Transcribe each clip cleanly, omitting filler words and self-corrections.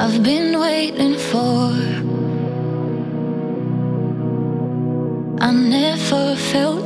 I've been waiting for. I never felt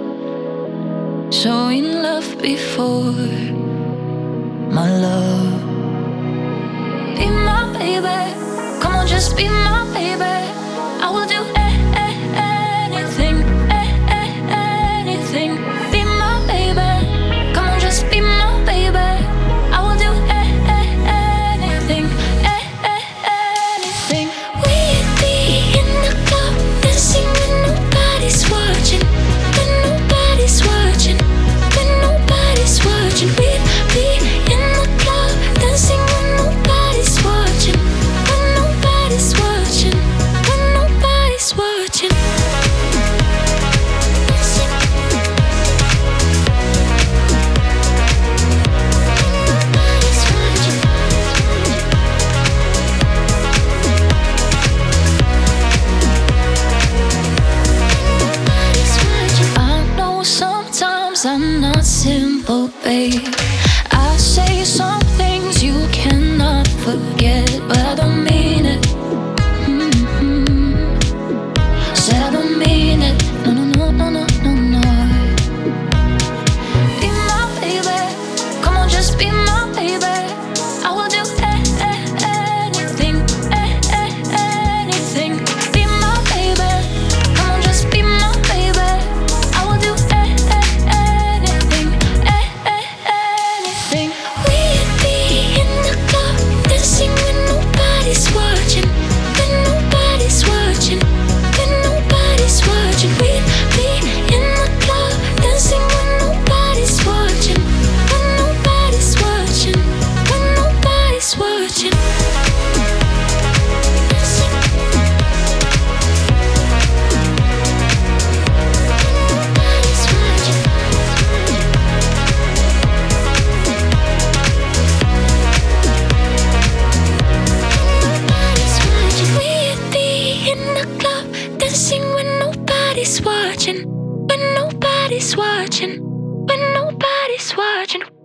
so in love before. My love, be my baby. Come on, just be my baby. I will do anything, anything. Be my baby. Come on, just be my baby. I will do anything, anything. We'd be in the club dancing when nobody's watching, when nobody's watching, when nobody's watching. We'd be in the club dancing when nobody's watching, when nobody's watching, when nobody's watching. I'm not simple, babe. I say some things you cannot forget, but I don't mean it. Said I don't mean it. No, no, no, no, no, no, no. Be my baby. Come on, just be my baby. I will do anything, anything. Be my baby. Come on, just be my baby. I will do anything. We'd be in the club dancing when nobody's watching, when nobody's watching, when nobody's watching. We'd be in the club dancing when nobody's watching, when nobody's watching, when nobody's watching. We'd be in the club dancing when nobody's watching, when nobody's watching, when nobody's watching.